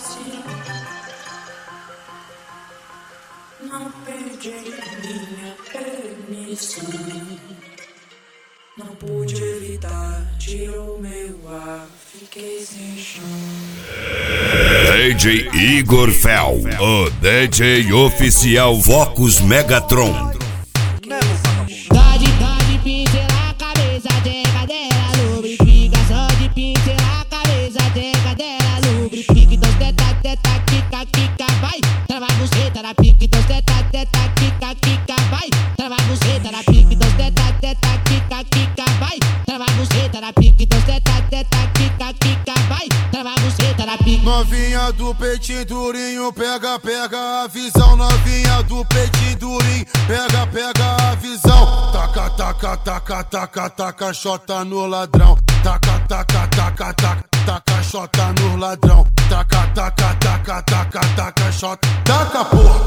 Não pedi minha permissão, não pude evitar, tirou meu ar, fiquei sem chão. DJ Igor Fel, o DJ oficial Focus Megatron. Só de pincelar a cabeça, cadela, lubrifica. Só de pincelar a cabeça, cadela, lubrifica. Então teta, quica, quica, vai. Trava a buceta na pique. Então teta, quica, quica, vai. Trava a buceta na pique. Então teta, quica, quica, vai. Trava a buceta na pique. Então teta, quica, quica, vai. Trava a buceta na pique. Novinha do peitinho durinho, pega a visão. Novinha do peitinho durinho, pega a visão. Taca xota no ladrão. Taca xota no ladrão. Taca xota. Taca porra.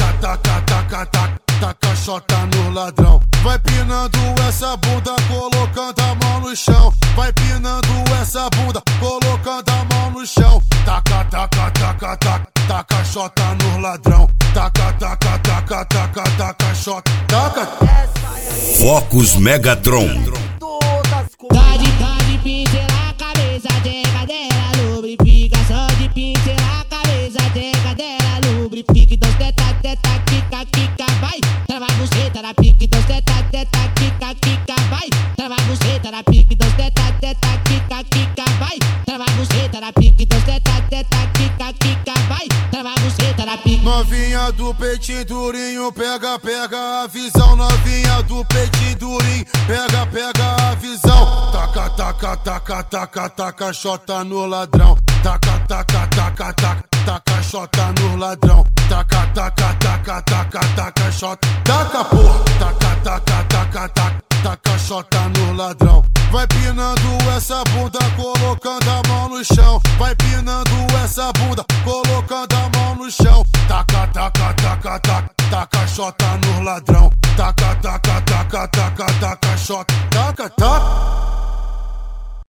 Taca xota no ladrão. Vai pinando essa bunda, colocando a mão no chão. Vai pinando essa bunda, colocando a mão no chão. Taca xota no ladrão. Taca xota. Taca. Focus Megatron. Só de pincelar a cabeça, cadela, lubrifica. Só de pincelar a cabeça, cadela, lubrifica. Então teta, quica, quica, vai. Trava a buceta na pique. Então teta, quica, quica, vai. Trava a buceta na pique. Então teta, quica, quica, vai. Trava a buceta na pique. Então teta, quica, quica, vai. Trava a buceta na pique. Novinha do peitinho durinho, pega a visão. Novinha do peitinho durinho, pega a visão. Taca xota no ladrão. Taca xota no ladrão. Taca xota. Taca porra. Taca xota no ladrão. Vai pinando essa bunda, colocando a mão no chão. Vai pinando essa bunda, colocando a mão no chão. Taca xota no ladrão. Taca xota. Taca.